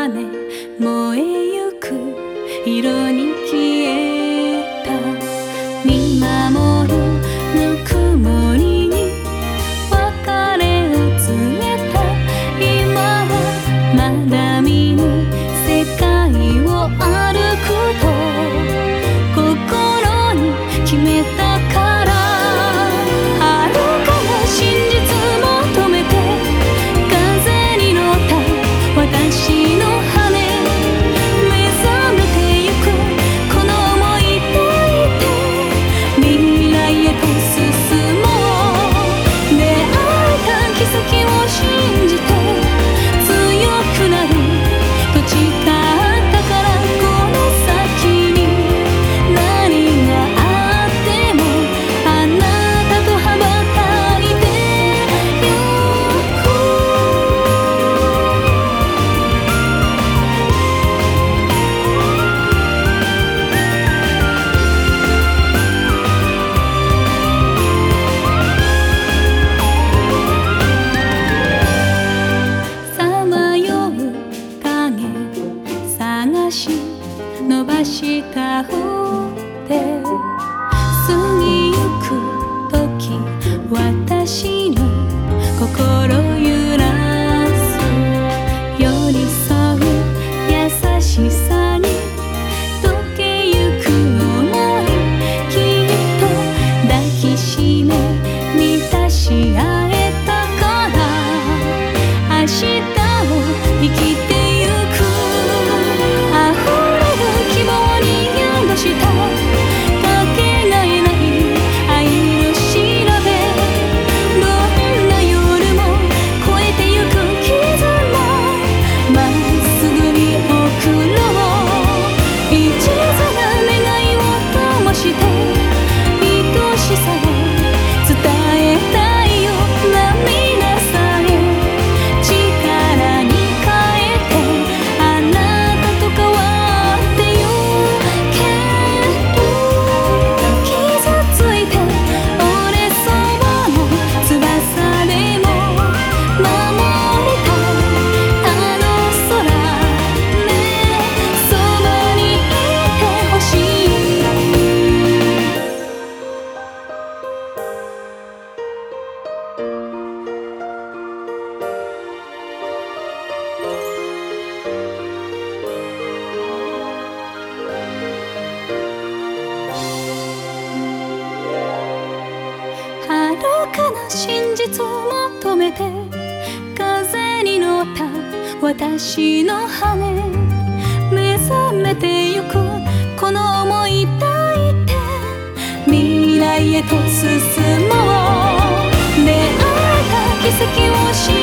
ね燃えゆく色に消えた。見守るぬくもりに別れを告げた。今はまだ見ぬ世界を歩くと心に決めたから。遥かな真実求めて風に乗った私の羽、目覚めてゆくこの想い抱いて未来へと進もう。出会えた奇跡を信じて強くなると誓ったから。この先に何があってもあなたと羽ばたいてゆく。さまよう影探し伸ばした腕過ぎゆく時私の心揺らす。寄り添う優しさに溶けゆく想い、きっと抱きしめ満たし合えたから明日を生きてゆく。溢れる希望に宿したかけがえない愛の調べ。どんな夜も越えてゆく絆、まっすぐに送ろう。一途な願いを灯して愛しさを伝えたいよ。涙さえ力に変えてあなたと変わってゆける。傷ついて折れそうな翼でも守りたいあの空ね。そばにいてほしい。遥かな真実求めて風に乗った私の羽、目覚めてゆくこの想い抱いて未来へと進もう。出会えた奇跡を信